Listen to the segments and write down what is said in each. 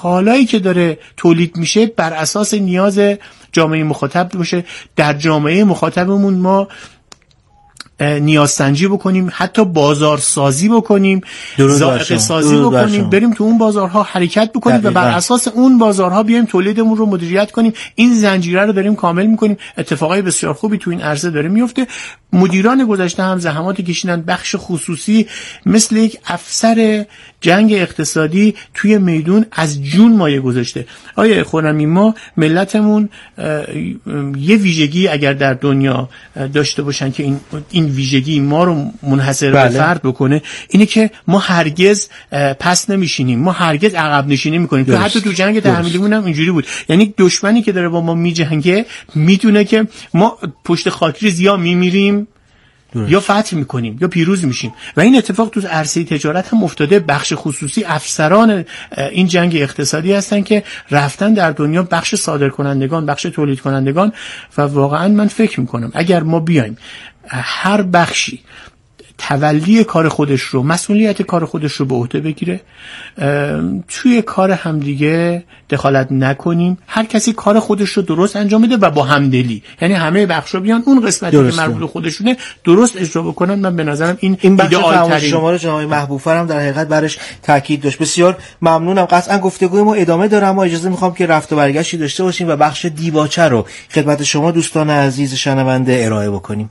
کالایی که داره تولید میشه بر اساس نیاز جامعه مخاطب باشه. در جامعه مخاطبمون ما نیازسنجی بکنیم، حتی بازارسازی بکنیم، ذائقه سازی بکنیم، بریم تو اون بازارها حرکت بکنیم و بر اساس اون بازارها بیایم تولیدمون رو مدیریت کنیم. این زنجیره رو داریم کامل میکنیم. اتفاقای بسیار خوبی تو این عرصه داره میفته. مدیران گذشته هم زحماتی کشیدن. بخش خصوصی مثل یک افسر جنگ اقتصادی توی میدون از جون مایه گذاشته. آیه خرمی، ما ملتمون یه ویژگی اگر در دنیا داشته باشن که این ویژگی ما رو منحصر به فرد بکنه، اینه که ما هرگز پس نمیشینیم، ما هرگز عقب نشینی میکنیم. تو حتی تو جنگ تحمیلیمون هم اینجوری بود. یعنی دشمنی که داره با ما میجنگه میدونه که ما پشت خاکریز یا میمیریم یا فتح میکنیم یا پیروز میشیم. و این اتفاق تو عرصه تجارت هم افتاده. بخش خصوصی افسران این جنگ اقتصادی هستن که رفتن در دنیا بخش صادر کنندگان، بخش تولید کنندگان. و واقعا من فکر میکنم اگر ما بیایم هر بخشی تولی کار خودش رو، مسئولیت کار خودش رو به عهده بگیره، توی کار همدیگه دخالت نکنیم، هر کسی کار خودش رو درست انجام بده و با همدلی، یعنی همه بخشا بیان اون قسمتی که مربوط به خودشونه درست اجرا بکنن. من به نظرم این ایدئال ترین. شما رو جناب محبوب‌فر هم در حقیقت برش تاکید داشت. بسیار ممنونم. قطعا گفتگوی ما ادامه داره، اما اجازه میخوام که رفت و برگشتی داشته باشیم و بخش دیباچه رو خدمت شما دوستان عزیز شنونده ارائه بکنیم.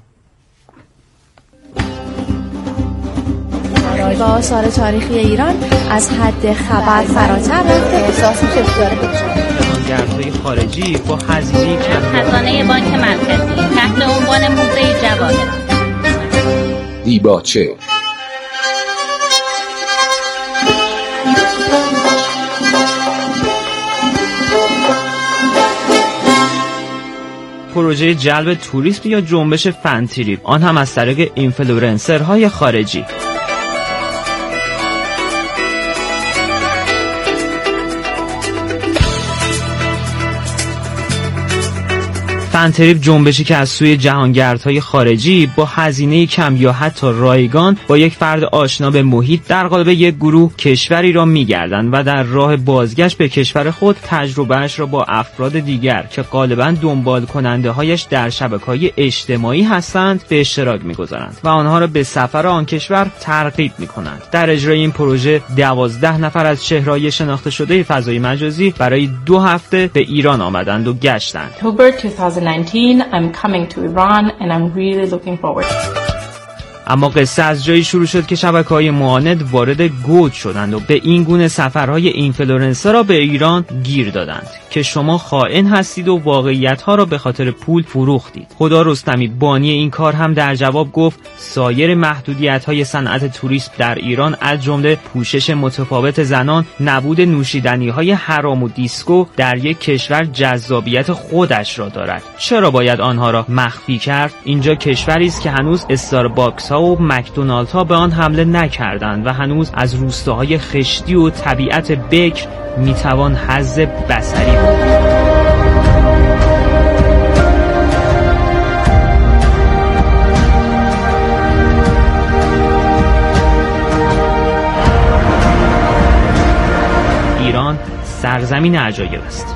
با آثار تاریخی ایران از حد خبر فراتر رفته. احساس میشه داره جهانگردهای خارجی با هزینه کم. خزانه بانک مرکزی تحت عنوان موزه جواهرات. دیباچه پروژه جلب توریسم یا جنبش فنتریپ، آن هم از طریق اینفلوئنسرهای خارجی. فنتریپ جنبشی که از سوی جهانگردهای خارجی با هزینه کم یا حتی رایگان با یک فرد آشنا به محیط در قالب یک گروه کشوری را می‌گردند و در راه بازگشت به کشور خود تجربه‌اش را با افراد دیگر که غالباً دنبال کننده‌هایش در شبکه‌های اجتماعی هستند به اشتراک می‌گذارند و آنها را به سفر آن کشور ترغیب می‌کنند. در اجرای این پروژه 12 نفر از چهره‌های شناخته شده فضای مجازی برای 2 هفته به ایران آمدند و گشتند. I'm coming to Iran and I'm really looking forward. اما قصه از جایی شروع شد که شبکه‌های معاند وارد گود شدند و به این گونه سفرهای اینفلوئنسر را به ایران گیر دادند که شما خائن هستید و واقعیت‌ها را به خاطر پول فروختید. خدا رستمی بانی این کار هم در جواب گفت سایر محدودیت‌های صنعت توریسم در ایران از جمله پوشش متفاوت زنان، نبود نوشیدنی‌های حرام و دیسکو در یک کشور جذابیت خودش را دارد. چرا باید آنها را مخفی کرد؟ اینجا کشوری است که هنوز استارباکس و مکدونالد ها به آن حمله نکردند و هنوز از روستاهای خشتی و طبیعت بکر میتوان حظ بصری برد. ایران سرزمین عجایب است.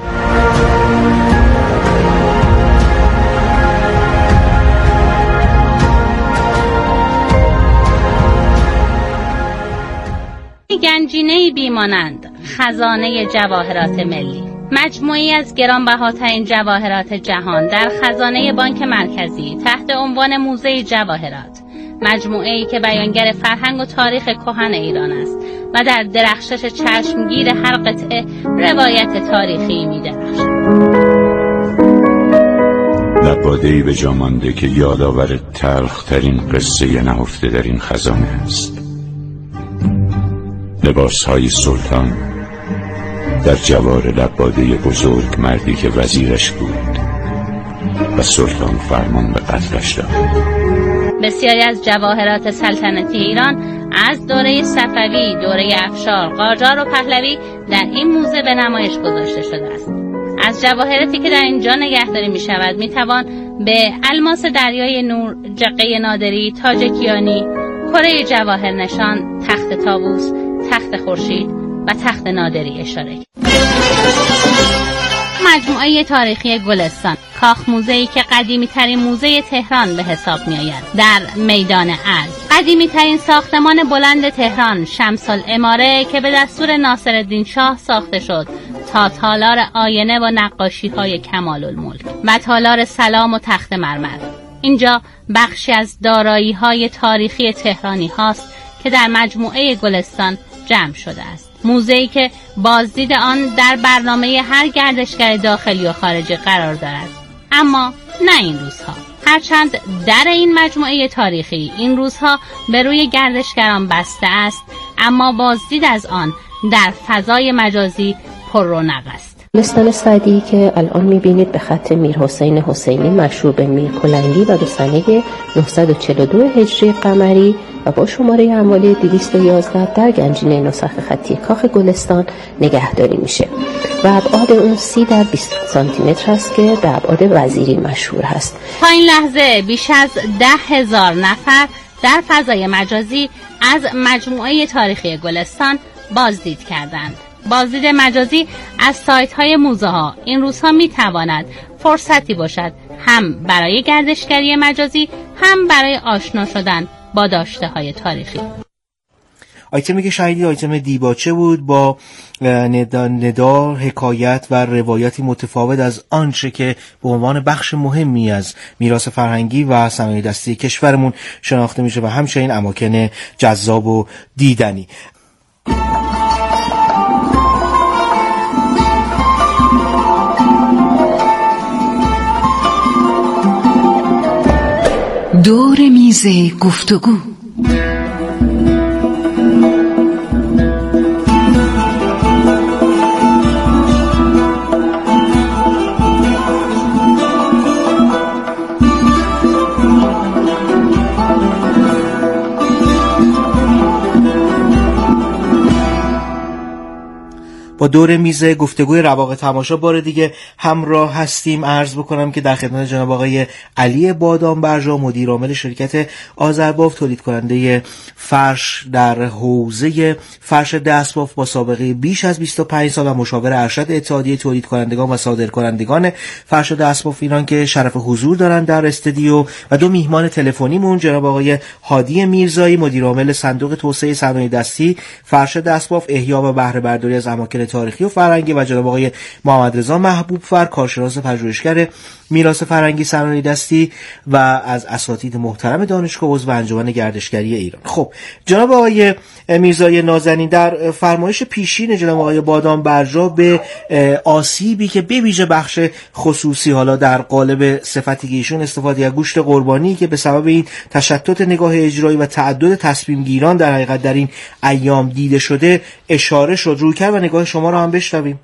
گنجینه‌ای بیمانند خزانه جواهرات ملی، مجموعی از گرانبهاترین جواهرات جهان در خزانه بانک مرکزی تحت عنوان موزه جواهرات، مجموعه‌ای که بیانگر فرهنگ و تاریخ کهن ایران است و در درخشش چشمگیر هر قطعه روایت تاریخی می‌درخشد. لباده‌ای به جا مانده که یادآور تلخ‌ترین قصه نهفته در این خزانه است. لباس‌های سلطان در جوار لباده بزرگ مردی که وزیرش بود و سلطان فرمان به قتلش داد. بسیاری از جواهرات سلطنتی ایران از دوره صفوی، دوره افشار، قاجار و پهلوی در این موزه به نمایش گذاشته شده است. از جواهراتی که در اینجا نگهداری می شود می توان به الماس دریای نور، جقه نادری، تاج کیانی، کره جواهر نشان، تخت طاووس، تخت خورشید، و تخت نادری اشاره کرد. مجموعه تاریخی گلستان، کاخ موزه‌ای که قدیمی ترین موزه تهران به حساب می آید، در میدان ارگ. قدیمی ترین ساختمان بلند تهران، شمس العماره، که به دستور ناصرالدین شاه ساخته شد تا تالار آینه و نقاشی های کمال الملک و تالار سلام و تخت مرمر. اینجا بخشی از دارایی های تاریخی تهرانی هاست که در مجموعه گلستان جمع شده است. موزه‌ای که بازدید آن در برنامه هر گردشگر داخلی و خارجی قرار دارد. اما نه این روزها. هرچند در این مجموعه تاریخی این روزها به روی گردشگران بسته است، اما بازدید از آن در فضای مجازی پر رونق است. گلستان سعدی که الان می‌بینید به خط میرحسین حسینی مشهور به میر کلنگی و به سنه 942 هجری قمری و با شماره اموالی 211 در گنجینه نسخ خطی کاخ گلستان نگهداری میشه و ابعاد اون 30 در 20 سانتی متر است که به ابعاد وزیری مشهور هست. تا این لحظه بیش از 10,000 نفر در فضای مجازی از مجموعه تاریخی گلستان بازدید کردند. بازدید مجازی از سایت‌های موزه‌ها این روزها می‌تواند فرصتی باشد هم برای گردشگری مجازی هم برای آشنا شدن با داشته‌های تاریخی. آیتمی که شاهدی آیتم دیباچه بود با ندا، حکایت و روایتی متفاوت از آنچه که به عنوان بخش مهمی از میراث فرهنگی و صنایع دستی کشورمون شناخته میشه و همچنین اماکن جذاب و دیدنی. دور میز گفتگو. با دور میز گفتگوی رواق تماشا بار دیگه همراه هستیم. عرض بکنم که در خدمت جناب آقای علی بادامبرژا، مدیر عامل شرکت آذرباف، تولید کننده فرش در حوزه فرش دستباف با سابقه بیش از 25 سال و مشاور ارشد اتحادیه تولید کنندگان و صادرکنندگان فرش دستباف ایران که شرف حضور دارند در استودیو، و دو میهمان تلفنیمون جناب آقای هادی میرزایی، مدیر عامل صندوق توسعه صنایع دستی فرش دستباف، احیا و بهره برداری از اماکن تاریخی و فرهنگی، و جناب آقای محمد رضا محبوب فر، کارشناس پژوهشگر میراث فرهنگی صنایع دستی و از اساتید محترم دانشگاه عضو انجمن گردشگری ایران. خب جناب آقای میرزایی نازنین، در فرمایش پیشین جناب آقای بادامبرژا به آسیبی که به ویژه بخش خصوصی حالا در قالب صفتی که ایشون استفاده از گوشت قربانی که به سبب این تشتت نگاه اجرایی و تعدد تصمیم گیران در حقیقت در این ایام دیده شده اشاره شد، رویکرد و نگاه شما رو هم بشنویم.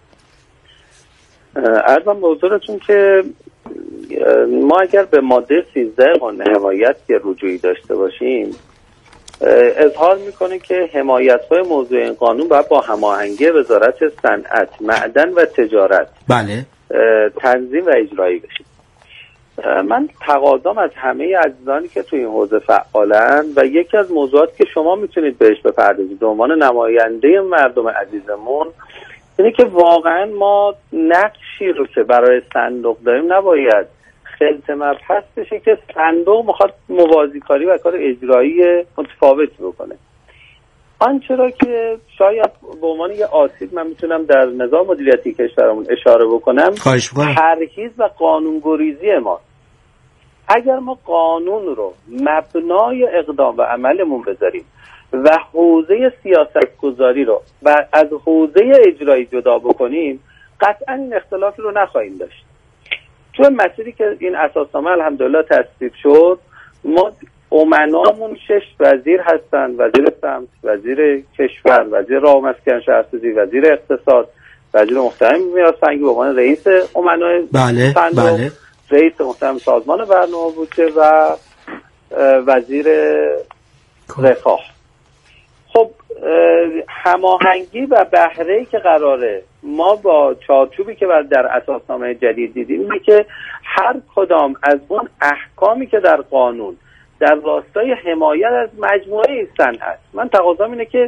عرضم به حضورتون که ما اگر به ماده 13 قانون حمایت که رجوعی داشته باشیم، اظهار میکنه که حمایت‌های موضوع این قانون باید با هماهنگی وزارت صنعت، معدن و تجارت بله تنظیم و اجرایی بشه. من تقاضام از همه عزیزانی که توی این حوزه فعالن و یکی از موضوعاتی که شما میتونید بهش بپردازید به عنوان نماینده مردم عزیزمون اینه که واقعا ما نقشی رو که برای صندوق داریم نباید خلط مبحث بشه که صندوق میخواد موازی کاری و کار اجرایی متفاوتی بکنه. آنچه را که شاید به عنوان یه آسیب من میتونم در نظام مدیریتی کشورمون اشاره بکنم، پرهیز و قانونگریزی ما. اگر ما قانون رو مبنای اقدام و عملمون بذاریم و حوزه سیاست گذاری رو و از حوزه اجرایی جدا بکنیم، قطعا این اختلافی رو نخواهیم داشت. چون مسیری که این اساسنامه الحمدلله تصویب شد، ما امنامون 6 وزیر هستن: وزیر سمت، وزیر کشور، وزیر راه و مسکن شهرسازی، وزیر اقتصاد، وزیر محترم میراث فرهنگی به عنوان رئیس امنای صندوق، رئیس محترم سازمان برنامه بودجه و وزیر رفاه. خب هماهنگی و بهره‌ای که قراره ما با چارچوبی که در اساسنامه جدید دیدیم اینه که هر کدام از اون احکامی که در قانون در راستای حمایت از مجموعه صنعت، من تقاضام اینه که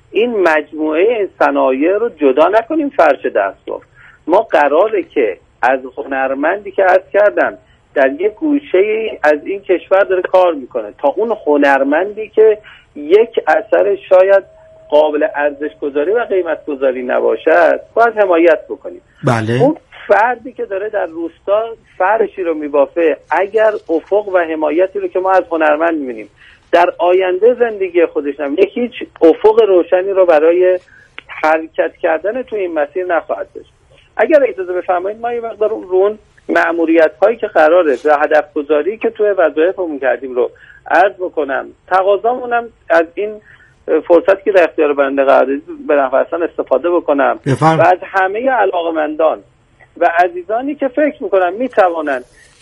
این مجموعه این صنایع رو جدا نکنیم فرش دستباف. ما قراره که از هنرمندی که عرض کردم در یک گوشه از این کشور داره کار میکنه تا اون هنرمندی که یک اثر شاید قابل ارزش گذاری و قیمت گذاری نباشد باید حمایت بکنیم. بله. اون فردی که داره در روستا فرشی رو میبافه، اگر افق و حمایتی رو که ما از هنرمند میبینیم در آینده زندگی خودش نمیده، هیچ افق روشنی رو برای حرکت کردن تو این مسیر نخواهد داشت. اگر اجازه بفرمایید ما یه مقدار رون مأموریت هایی که قراره و هدف گذاری که توی وظایفمون کردیم رو عرض بکنم. تقاضامونم از این فرصت که در اختیار بنده قرار دادید به نحو احسن استفاده بکنم و از همه علاقمندان و عزیزانی که فکر میکنن میتوانند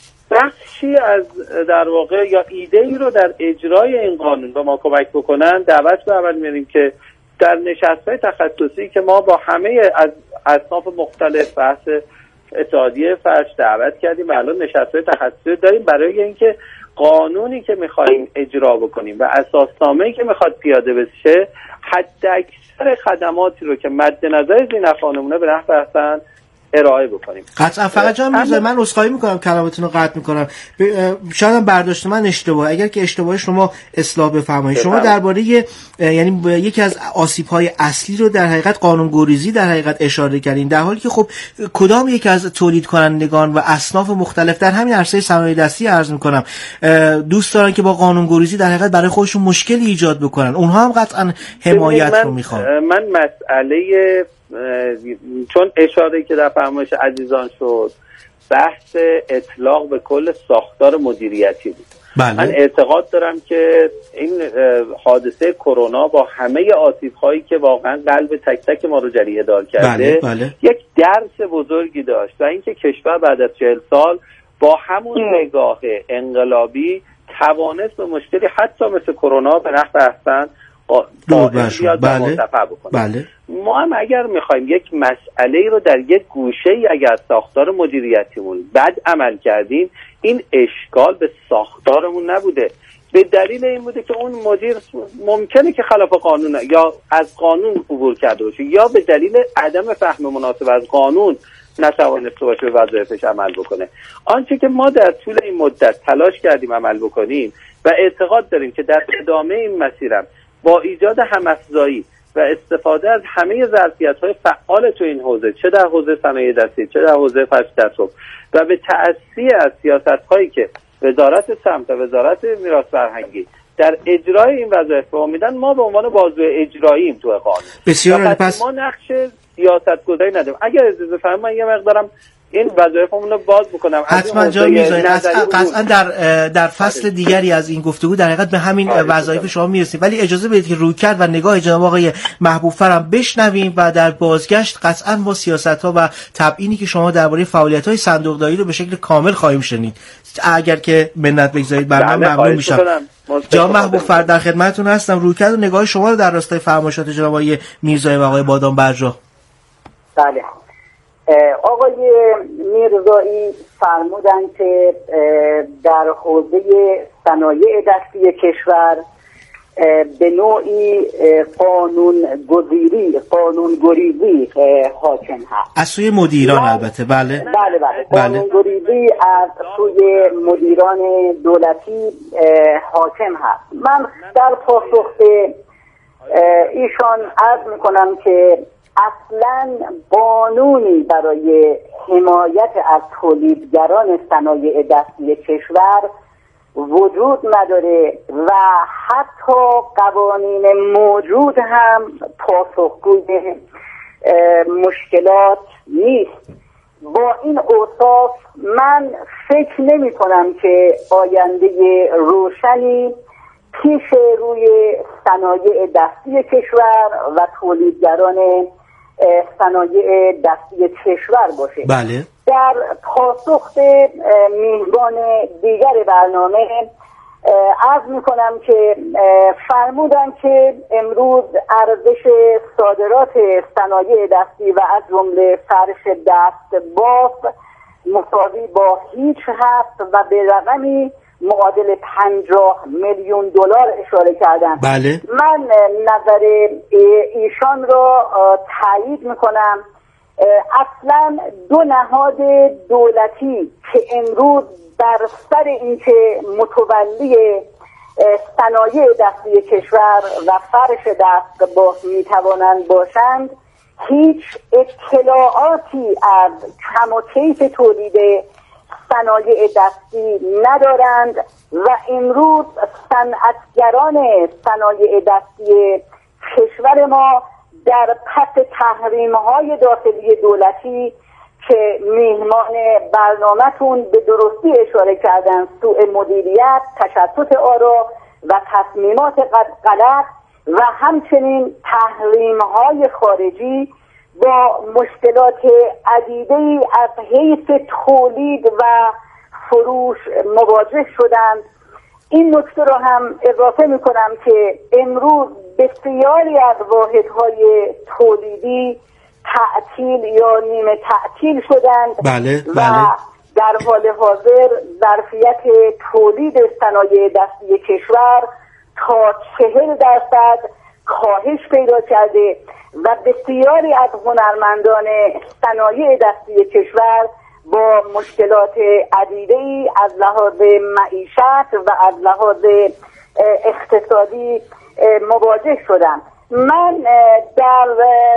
بخشی از در واقع یا ایده ای رو در اجرای این قانون به ما کمک بکنن دعوت به عمل میاریم که در نشست‌های تخصصی که ما با همه از اصناف مختلف بحث اتحادیه فرش دعوت کردیم و الان نشست‌های تخصصی داریم برای اینکه قانونی که می‌خوایم اجرا بکنیم و اساسنامه‌ای که می‌خواد پیاده بشه حداکثر خدماتی رو که مد نظر زینف خانمونه به نحو احسن ارائه بکنیم. قطعا. فقط جان میذارم من عذرخواهی میکنم کلامتون رو قطع میکنم، شاید برداشت من اشتباه، اگر که اشتباه شما اصلاح بفرمایید. شما درباره یعنی یکی از آسیب‌های اصلی رو در حقیقت قانون‌گریزی در حقیقت اشاره کردین، در حالی که خب کدام یک از تولید کنندگان و اصناف مختلف در همین عرصه صنایع دستی عرض میکنم دوست دارن که با قانون‌گریزی در حقیقت برای خودشون مشکلی ایجاد بکنن، اونها هم قطعا حمایت رو میخوان. من مسئله چون اشاره که در فرمایش عزیزان شد بحث اطلاق به کل ساختار مدیریتی بود. بله. من اعتقاد دارم که این حادثه کرونا با همه آسیب‌هایی که واقعا قلب تک تک ما رو جریحه دار کرده بله. یک درس بزرگی داشت و اینکه کشور بعد از 40 سال با همون نگاه انقلابی توانست به مشکلی حتی مثل کرونا به نحو احسن بله. ما هم اگر میخوایم یک مسئله رو در یک گوشه‌ای اگر ساختار مدیریتیمون بد عمل کردیم این اشکال به ساختارمون نبوده، به دلیل این بوده که اون مدیر ممکنه که خلاف قانون یا از قانون عبور کرده باشه یا به دلیل عدم فهم مناسب از قانون نتوانسته باشه به وظایفش عمل بکنه. آنچه که ما در طول این مدت تلاش کردیم عمل بکنیم و اعتقاد داریم که در ادامه این مسیرم با ایجاد هم‌افزایی و استفاده از همه ظرفیت‌های فعال تو این حوزه، چه در حوزه صنایع دستی چه در حوزه فرش دستباف و به تأثیر از سیاست‌هایی که وزارت سمت و وزارت میراث فرهنگی در اجرای این وظایف میدن، ما به عنوان بازو اجراییم تو قانون. بسیار پس ما نقش سیاست‌گذاری نداریم. اگر اجازه فرمایید من یه مقدارم این وظایفمون رو باز بکنم. حتما جا میذارید. قطعا در فصل دیگری از این گفتگو در حقیقت به همین وظایف شما میرسیم، ولی اجازه بدید که رویکرد و نگاه جناب آقای محبوب فرم بشنویم و در بازگشت قطعا با سیاست‌ها و تبیینی که شما درباره فعالیت‌های صندوقداری رو به شکل کامل خواهیم شنید. اگر که منت بگذارید برام ممنون میشم. جناب محبوب فرد در خدمتتون هستم. رویکرد و نگاه شما رو در راستای فرمایشات جناب آقای میرزایی و آقای بادام برجاه. بله. آقای میرزایی فرمودن که در حوزه صنایع دستی کشور به نوعی قانون‌گریزی حاکم هست از سوی مدیران. البته بله قانون‌گریزی از سوی مدیران دولتی حاکم هست. من در پاسخ به ایشان عرض میکنم که اصلا قانونی برای حمایت از تولیدگران صنایع دستی کشور وجود نداره و حتی قوانین موجود هم پاسخگوی مشکلات نیست. با این اوصاف من فکر نمی کنم که آینده روشنی پیش روی صنایع دستی کشور و تولیدگران صنایع دستی کشور باشه. بله. در پاسخ به میزبان دیگر برنامه عرض میکنم که فرمودن که امروز ارزش صادرات صنایع دستی و از جمله فرش دست باف مساوی با هیچ هست و به رقمی معادل 50 میلیون دلار اشاره کردن. بله. من نظر ایشان را تایید میکنم. اصلا دو نهاد دولتی که امروز بر سر اینکه متولی صنایع دستی کشور و فرش دستگاه میتوانند باشند هیچ اطلاعاتی از کم و کیف تولید صنایع دستی ندارند و امروز صنعتگران صنایع دستی کشور ما در پس تحریم‌های داخلی دولتی که میهمان برنامه‌تون به درستی اشاره کردن، سوء مدیریت، تشتت آرا و تصمیمات غلط و همچنین تحریم‌های خارجی با مشکلات عدیده‌ای از حیث تولید و فروش مواجه شدند. این نکته را هم اضافه می‌کنم که امروز بسیاری از واحدهای تولیدی تعطیل یا نیمه تعطیل شدند. بله، و در حال حاضر ظرفیت تولید صنایع دستی کشور تا 40% کاهش پیدا کرده و بسیاری از هنرمندان صنایع دستی کشور با مشکلات عدیده‌ای از لحاظ معیشت و از لحاظ اقتصادی مواجه شدم. من در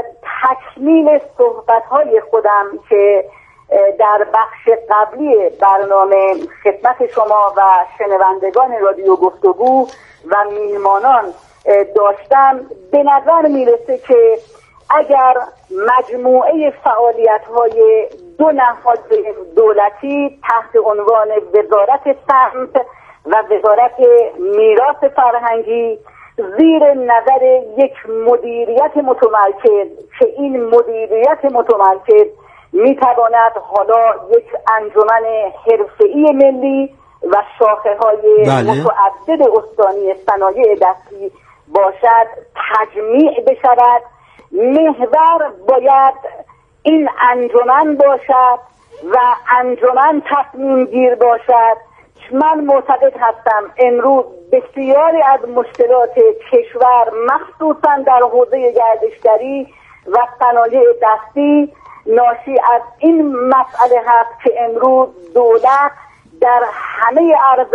تکمیل صحبت‌های خودم که در بخش قبلی برنامه خدمت شما و شنوندگان رادیو گفتگو و میهمانان داشتم، به نظر میرسه که اگر مجموعه فعالیت‌های دو نهاد دولتی تحت عنوان وزارت صنعت و وزارت میراث فرهنگی زیر نظر یک مدیریت متمرکز که این مدیریت متمرکز میتواند حالا یک انجمن حرفه‌ای ملی و شاخه‌های متعدد استانی صنایع دستی باشد تجمیع بشود. محور باید این انجمن باشد و انجمن تصمیم گیر باشد. من معتقد هستم امروز بسیاری از مشکلات کشور مخصوصا در حوزه گردشگری و صنایع دستی ناشی از این مسئله هست که امروز دولت در همه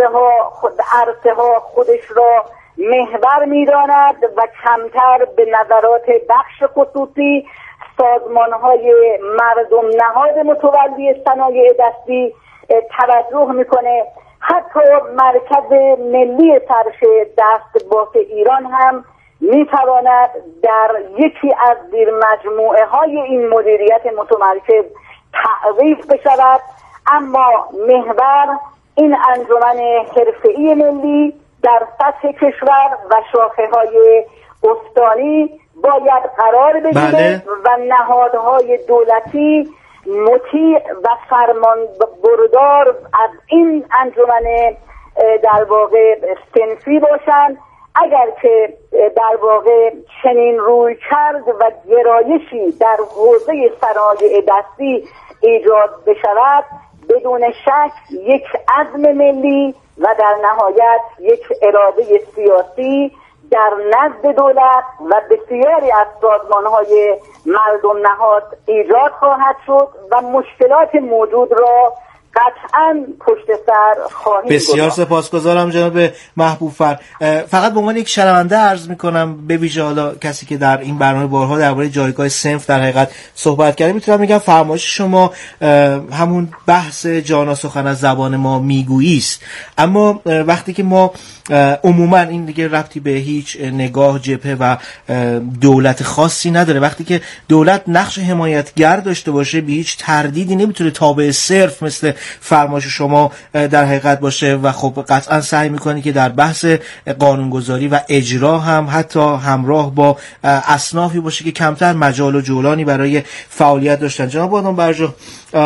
عرصه ها خودش را محور می‌داند و کمتر به نظرات بخش خصوصی، سازمان‌های مردم نهاد متولی صنایع دستی توجه می‌کنه. حتی مرکز ملی فرش دستبافت ایران هم می‌تواند در یکی از زیر مجموعه های این مدیریت متمرکز تعریف بشود، اما محور این انجمن حرفه‌ای ملی در سطح کشور و شاخه‌های استانی باید قرار بگیره. بله. و نهادهای دولتی مطیع و فرمان بردار از این انجمن در واقع صنفی باشند. اگر که در واقع چنین روی کرد و گرایشی در حوزه صنایع دستی ایجاد بشود، بدون شک یک عزم ملی و در نهایت یک اراده سیاسی در نزد دولت و بسیاری از سازمان‌های مردم نهاد ایجاد خواهد شد و مشکلات موجود را قطعاً پشت سر خواهیم بسیار سپاسگزارم جناب محبوب فر. فقط به عنوان یک شنونده عرض میکنم، به ویژه حالا کسی که در این برنامه بارها درباره جایگاه صنف در حقیقت صحبت کرده، میتونم بگم فرمایش شما همون بحث جانا سخن از زبان ما میگویی است. اما وقتی که ما عموما این دیگه ربطی به هیچ نگاه جبهه و دولت خاصی نداره، وقتی که دولت نقش حمایتگر داشته باشه به هیچ تردیدی نمیتونه تابع صرف مثل فرمایش شما در حقیقت باشه و خب قطعا سعی میکنی که در بحث قانونگذاری و اجرا هم حتی همراه با اصنافی باشه که کمتر مجال و جولانی برای فعالیت داشتن. جناب بانو برجا،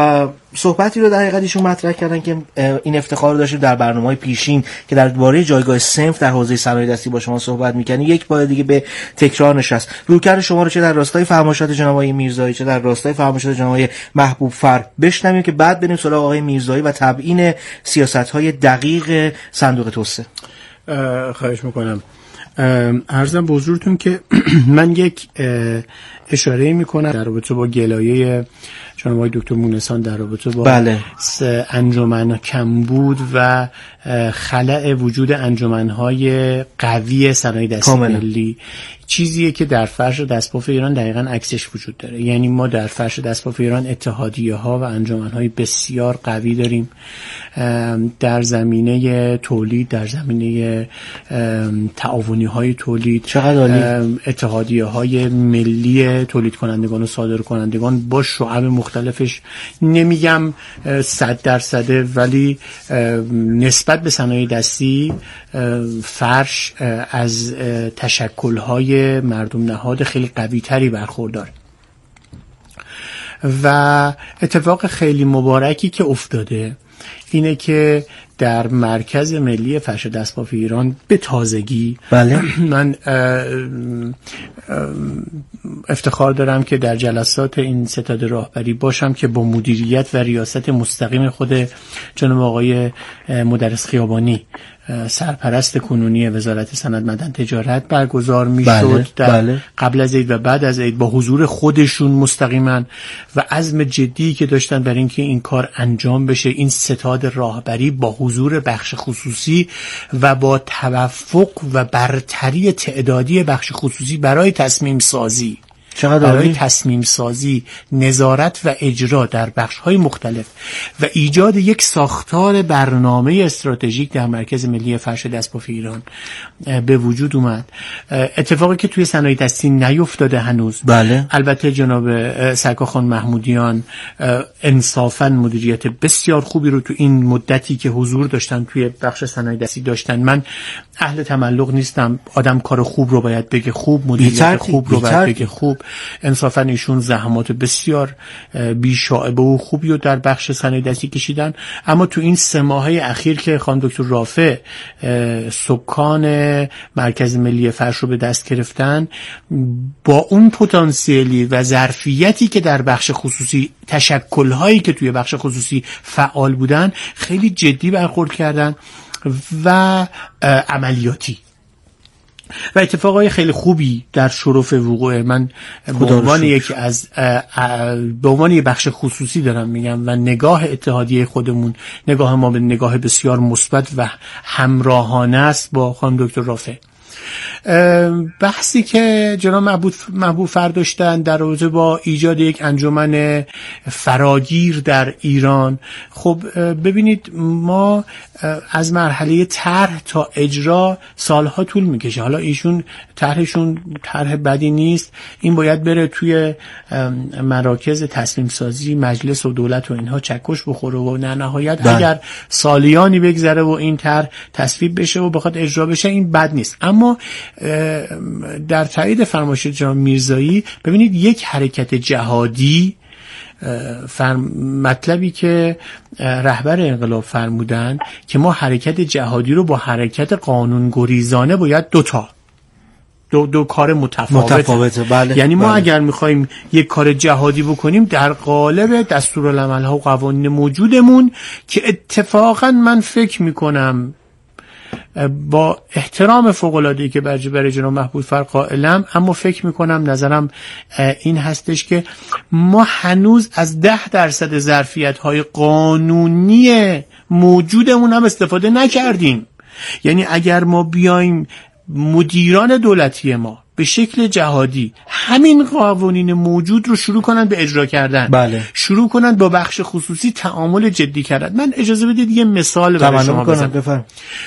صحبتی رو در حقیقت ایشون مطرح کردن که این افتخار داشتیم در برنامه‌های پیشین که درباره جایگاه صنف در حوزه صنایع دستی با شما صحبت می‌کنیم، یک بار دیگه به تکرار نشست. رویکرد شما رو چه در راستای فرمایشات جناب آقای میرزایی چه در راستای فرمایشات جناب آقای محبوب فر بشنویم که بعد بریم سراغ آقای میرزایی و تبیین سیاست‌های دقیق صندوق توسعه. خواهش می‌کنم. عرضم به حضورتون که من یک اشاره میکنم در رابطه با گلایه جناب آقای دکتر مونسان در رابطه با انجمن کمبود و خلأ وجود انجمنهای قوی صنایع دستی ملی، چیزیه که در فرش دستباف ایران دقیقاً عکسش وجود داره. یعنی ما در فرش دستباف ایران اتحادیه ها و انجمنهای بسیار قوی داریم در زمینه تولید، در زمینه تعاونی های تولید، اتحادیه های ملی تولید کنندگان و صادر کنندگان با شعب مختلفش. نمیگم 100% ولی نسبت به صنایع دستی فرش از تشکل‌های مردم نهاد خیلی قوی تری برخوردار و اتفاق خیلی مبارکی که افتاده اینه که در مرکز ملی فرش دستباف ایران به تازگی من افتخار دارم که در جلسات این ستاد راهبری باشم که با مدیریت و ریاست مستقیم خود جناب آقای مدرس خیابانی سرپرست کنونی وزارت صنعت معدن تجارت برگزار میشد قبل از عید و بعد از عید، با حضور خودشون مستقیما و عزم جدی که داشتن برای اینکه این کار انجام بشه. این ستاد راهبری با حضور بخش خصوصی و با توفق و برتری تعدادی بخش خصوصی برای تصمیم سازی، نظارت و اجرا در بخش‌های مختلف و ایجاد یک ساختار برنامه استراتژیک در مرکز ملی فرش دستباف ایران به وجود اومد. اتفاقی که توی صنایع دستی نیفتاده هنوز. البته جناب سرکار محمودیان انصافاً مدیریت بسیار خوبی رو تو این مدتی که حضور داشتن توی بخش صنایع دستی داشتن. من اهل تملق نیستم، آدم کار خوب رو باید بگه خوب، مدیریت خوب رو باید بگه خوب. انصافا ایشون زحمات بسیار بی‌شائبه و خوبی رو در بخش صنایع دستی کشیدن، اما تو این 3 ماهه اخیر که خانم دکتر رافع سکان مرکز ملی فرش رو به دست گرفتن، با اون پتانسیلی و ظرفیتی که در بخش خصوصی، تشکل‌هایی که توی بخش خصوصی فعال بودن، خیلی جدی برخورد کردن و عملیاتی و اتفاقای خیلی خوبی در شرف وقوع. من به عنوان یکی از به عنوان یک بخش خصوصی دارم میگم و نگاه اتحادیه خودمون، نگاه ما به نگاه بسیار مثبت و همراهانه است با خانم دکتر رافع. بحثی که جناب محبوب فر داشتن در رابطه با ایجاد یک انجمن فراگیر در ایران، خب ببینید ما از مرحله طرح تا اجرا سالها طول میکشه. حالا ایشون طرحشون طرح بدی نیست، این باید بره توی مراکز تصمیم سازی، مجلس و دولت و اینها چکش بخوره و نه نهایت اگر سالیانی بگذره و این طرح تصویب بشه و بخواد اجرا بشه، این بد نیست. اما در تایید فرمایش جناب میرزایی ببینید یک حرکت جهادی، مطلبی که رهبر انقلاب فرمودن که ما حرکت جهادی رو با حرکت قانونگریزانه باید دو کار متفاوته. یعنی ما اگر میخوایم یک کار جهادی بکنیم در قالب دستورالعمل‌ها و قوانین موجودمون که اتفاقا من فکر میکنم با احترام فوق‌العاده‌ای که برای جناب محبوب فر قائلم، اما فکر میکنم نظرم این هستش که ما هنوز از 10% ظرفیت‌های قانونی موجودمون هم استفاده نکردیم. یعنی اگر ما بیایم مدیران دولتی ما به شکل جهادی همین قوانین موجود رو شروع کنن به اجرا کردن، شروع کنن با بخش خصوصی تعامل جدی کردن. من اجازه بدید یه مثال برای شما بزنم.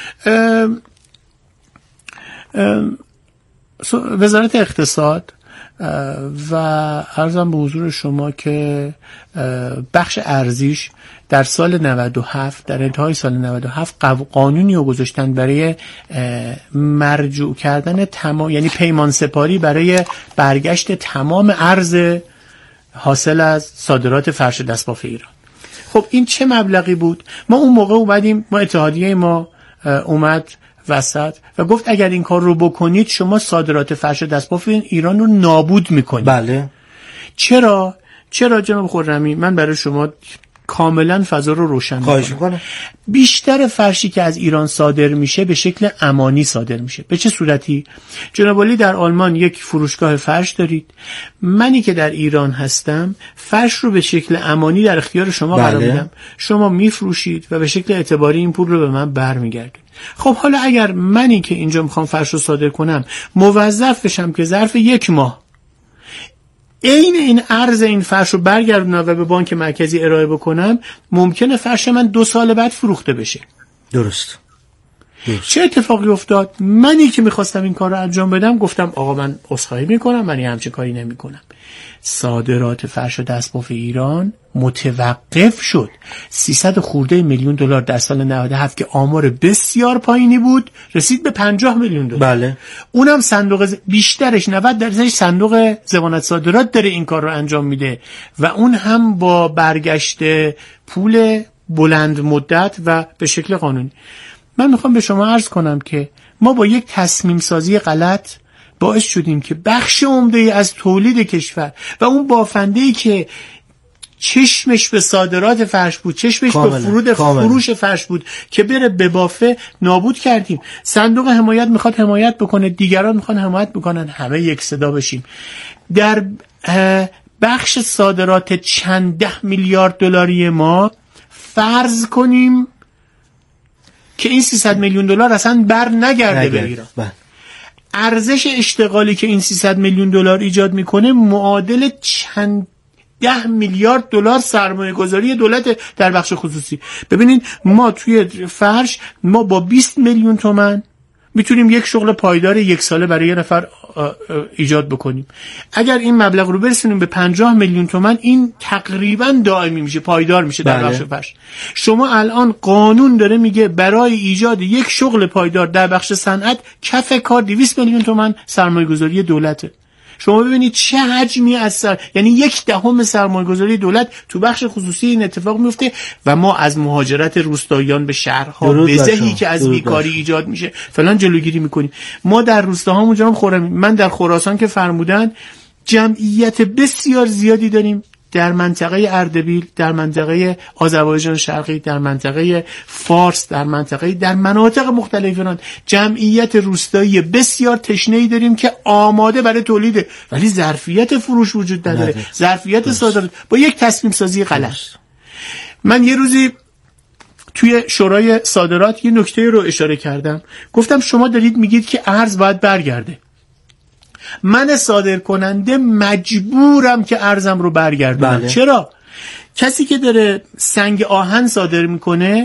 وزارت اقتصاد و عرضم به حضور شما که بخش ارزیش در سال 97، در انتهای سال 97 قانونی رو گذاشتن برای مرجوع کردن تمام، یعنی پیمان سپاری برای برگشت تمام ارز حاصل از صادرات فرش دستباف ایران. خب این چه مبلغی بود؟ ما اون موقع اومدیم، ما اتحادیه ما اومد وسط و گفت اگر این کار رو بکنید شما صادرات فرش دستباف ایران رو نابود میکنید. بله. چرا جناب خرمی؟ من برای شما کاملا فضا رو روشن میکنم. بیشتر فرشی که از ایران صادر میشه به شکل امانی صادر میشه. به چه صورتی؟ جناب عالی در آلمان یک فروشگاه فرش دارید، منی که در ایران هستم فرش رو به شکل امانی در اختیار شما قرار میدم، شما میفروشید و به شکل اعتباری این پول رو به من برمیگردید. خب حالا اگر منی که اینجا میخوام فرش رو صادر کنم موظف بشم که ظرف 1 ماه این ارز این فرش رو برگردونم و به بانک مرکزی ارائه بکنم، ممکنه فرش من 2 سال بعد فروخته بشه. درست. چه اتفاقی افتاد؟ منی که میخواستم این کار رو انجام بدم گفتم آقا من عذرخواهی میکنم، من همچین کاری نمیکنم. صادرات فرش و دستباف ایران متوقف شد. 300 خورده میلیون دلار در سال 97 که آمار بسیار پایینی بود رسید به 50 میلیون دلار. بله. اونم صندوق بیشترش 90% صندوق ضمانت صادرات داره این کار رو انجام میده و اون هم با برگشت پول بلند مدت و به شکل قانونی. من میخوام به شما عرض کنم که ما با یک تصمیم سازی غلط باعث شدیم که بخش عمده از تولید کشور و اون بافنده‌ای که چشمش به صادرات فرش بود، چشمش به فروش فرش بود که بره به بافه، نابود کردیم. صندوق حمایت میخواد حمایت بکنه، دیگران میخوان حمایت بکنن، همه یک صدا بشیم. در بخش صادرات چند 10 میلیارد دلاری ما فرض کنیم که این 300 میلیون دلار اصلا بر نگرده به ایران. ارزش اشتغالی که این 300 میلیون دلار ایجاد میکنه معادل چند 10 میلیارد دلار سرمایه گذاری دولت در بخش خصوصی. ببینید ما توی فرش ما با 20 میلیون تومان میتونیم یک شغل پایدار 1 ساله برای یه نفر ایجاد بکنیم. اگر این مبلغ رو برسونیم به 50 میلیون تومان این تقریبا دائمی میشه، پایدار میشه در بخش فرش. شما الان قانون داره میگه برای ایجاد یک شغل پایدار در بخش صنعت کف کار 200 میلیون تومان سرمایه گذاری دولته. شما ببینید چه حجمی از یعنی 1/10 سرمایه‌گذاری دولت تو بخش خصوصی این اتفاق میفته و ما از مهاجرت روستاییان به شهرها، بزهی که از بیکاری ایجاد میشه فلان جلوگیری میکنیم. ما در روستاهامون جناب خرمی، من در خراسان که فرمودن جمعیت بسیار زیادی داریم در منطقه اردبیل، در منطقه آذربایجان شرقی، در منطقه فارس، در مناطق مختلف ایران جمعیت روستایی بسیار تشنه‌ای داریم که آماده برای تولیده، ولی ظرفیت فروش وجود نداره، ظرفیت صادرات با یک تصمیم سازی غلط. من یه روزی توی شورای صادرات یه نکته رو اشاره کردم، گفتم شما دارید میگید که ارز باید برگرده، من صادر کننده مجبورم که ارزم رو برگردونم. بله. چرا؟ کسی که داره سنگ آهن صادر میکنه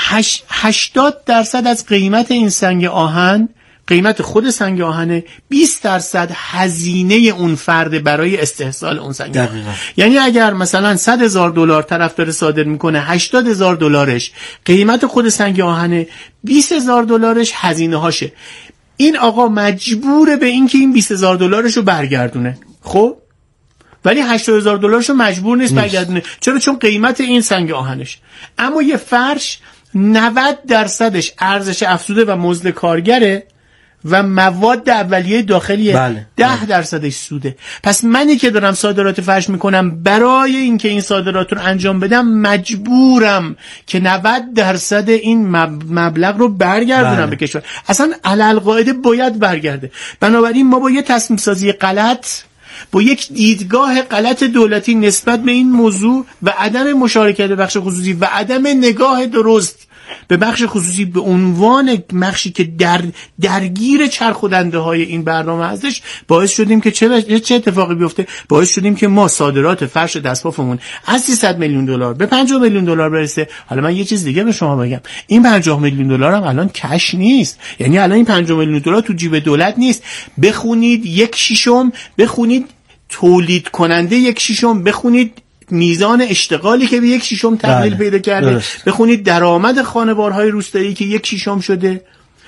80% از قیمت این سنگ آهن قیمت خود سنگ آهنه، 20% هزینه اون فرد برای استحصال اون سنگ آهن. یعنی اگر مثلا $100,000 طرف داره صادر میکنه، $80,000 قیمت خود سنگ آهنه، $20,000 هزینه هاشه. این آقا مجبوره به این که این $20,000 رو برگردونه. خب ولی $80,000 رو مجبور نیست برگردونه. چرا؟ چون قیمت این سنگ آهنش. اما یه فرش 90% ارزش افزوده و مزد کارگره و مواد اولیه داخلیه. 10% سوده. پس منی که دارم صادرات فرش میکنم برای اینکه این صادرات رو انجام بدم مجبورم که 90% این مبلغ رو برگردونم به کشور. اصلا علالقاعده باید برگرده. بنابراین ما با یه تصمیم سازی غلط، با یک دیدگاه غلط دولتی نسبت به این موضوع و عدم مشارکت بخش خصوصی و عدم نگاه درست به بخش خصوصی به عنوان بخشی که درگیر چرخودنده های این برنامه هستش، باعث شدیم که چه اتفاقی بیفته؟ باعث شدیم که ما صادرات فرش دستبافمون از 300 میلیون دلار به 50 میلیون دلار برسه. حالا من یه چیز دیگه به شما بگم، این 50 میلیون دلار هم الان کش نیست. یعنی الان این 50 میلیون دلار تو جیب دولت نیست. بخونید 1/6، بخونید تولید کننده 1/6، بخونید میزان اشتغالی که به 1/6 تقلیل پیدا کرده، بخونید درآمد خانوارهای روستایی که 1/6 شده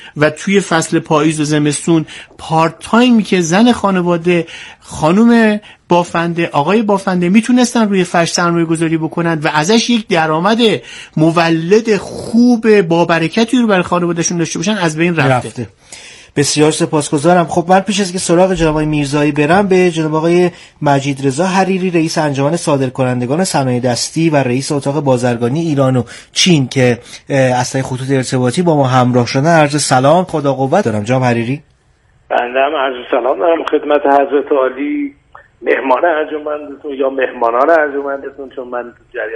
و توی فصل پاییز و زمستون پارت تایمی که زن خانواده، خانم بافنده، آقای بافنده میتونستن روی فرش سرمایه گذاری بکنن و ازش یک درآمد مولد خوب با برکتی رو برای خانوادهشون داشته باشن، از بین رفته. بسیار سپاسگزارم. خب من پیش از که سراغ جناب آقای میرزایی برم، به جناب آقای مجید رضا حریری، رئیس انجمن صادرکنندگان صنایع دستی و رئیس اتاق بازرگانی ایران و چین که از طریق خطوط ارتباطی با ما همراه شدن، عرض سلام، خدا قوت دارم. جناب حریری، بنده هم عرض سلام دارم خدمت حضرت عالی، مهمان ارجمندتون یا مهمانان ارجمندتون، چون من